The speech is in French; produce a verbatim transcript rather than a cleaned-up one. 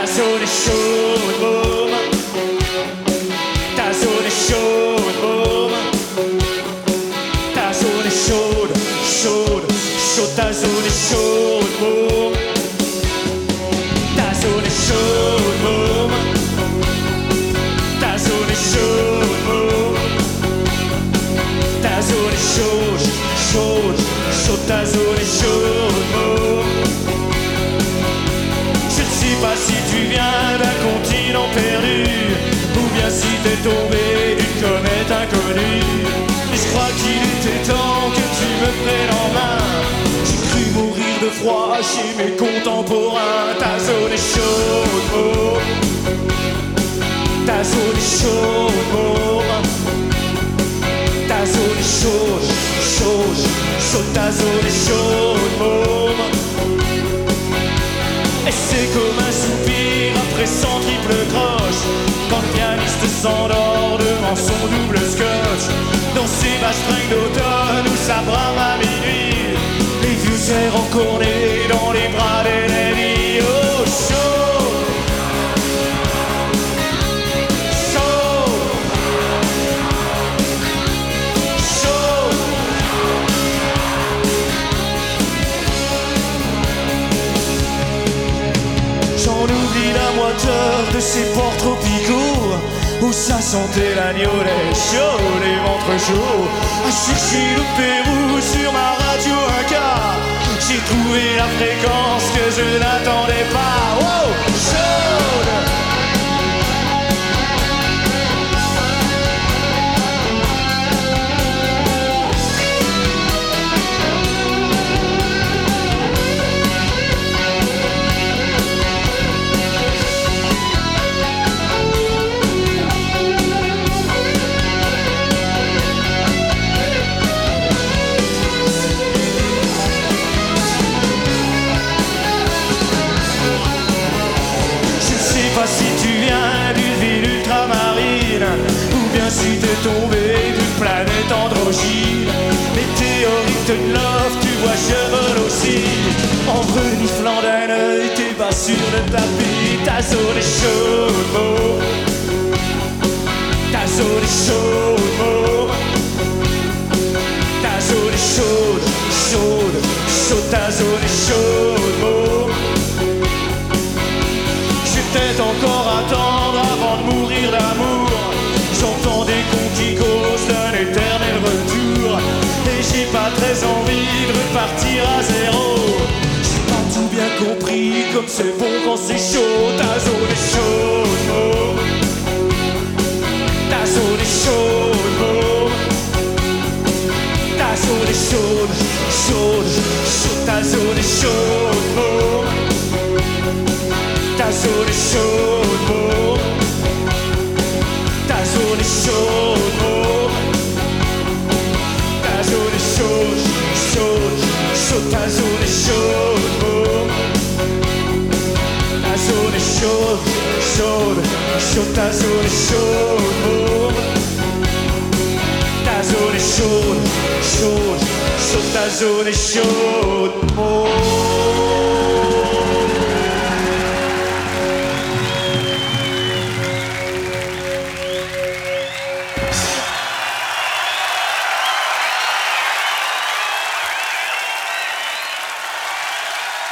zone est chaude, môme. Ta zone est chaude, môme. Ta zone est chaude, chaude, chaude. Ta zone est chaude, môme. Ta zone est chaude, môme. Ta zone est chaude, môme. Ta zone est chaude, chaude, chaude. Ta zone est chaude, môme. Je ne sais pas si tu viens d'un continent perdu ou bien si t'es tombé d'une comète inconnue. Mais je crois qu'il était temps que tu me prennes en main. J'ai cru mourir de froid chez mes contemporains. Ta zone est chaude, môme. Ta zone est chaude, môme. Ta zone est chaude, chaude, chaude. Ta zone est chaude, môme. Et c'est comme un soupir après son triple croche quand le pianiste s'endort devant son double scotch. Dans ses basses fringues d'automne où ça brame à minuit, les vieux airs encornés dans les bras d'Eleni. Oh, chaud, chaud, chaud. J'en oublie la moiteur de ces ports tropicaux où ça sentait l'agneau, les chauds, les ventres chauds. À chercher le Pérou sur ma radio Inca, j'ai trouvé la fréquence que je n'attendais pas. Wow, chaude. Si tu viens d'une ville ultramarine ou bien si t'es tombé d'une planète androgyne, les théories de love, tu vois, je vole aussi. En reniflant d'un œil tes bas sur le tapis. Ta zone est chaude, môme. Ta zone est chaude, môme. Ta zone est chaude, chaude, chaude. Ta zone est chaude, môme. Peut-être encore attendre avant de mourir d'amour. J'entends des cons qui causent d'un éternel retour et j'ai pas très envie de repartir à zéro. J'ai pas tout bien compris comme c'est bon quand c'est chaud. Ta zone est chaude, môme. Ta zone est chaude, môme. Ta zone est chaude, chaude, chaude. Ta zone est chaude, môme. Ta zone est chaude, môme. Ta zone est chaude, môme. Ta zone est chaude, chaude, chaude. Ta zone est chaude, môme. Ta zone est chaude, chaude, chaude. Ta zone est chaude, môme. Ta zone est chaude, chaude, chaude. Ta zone est chaude, môme.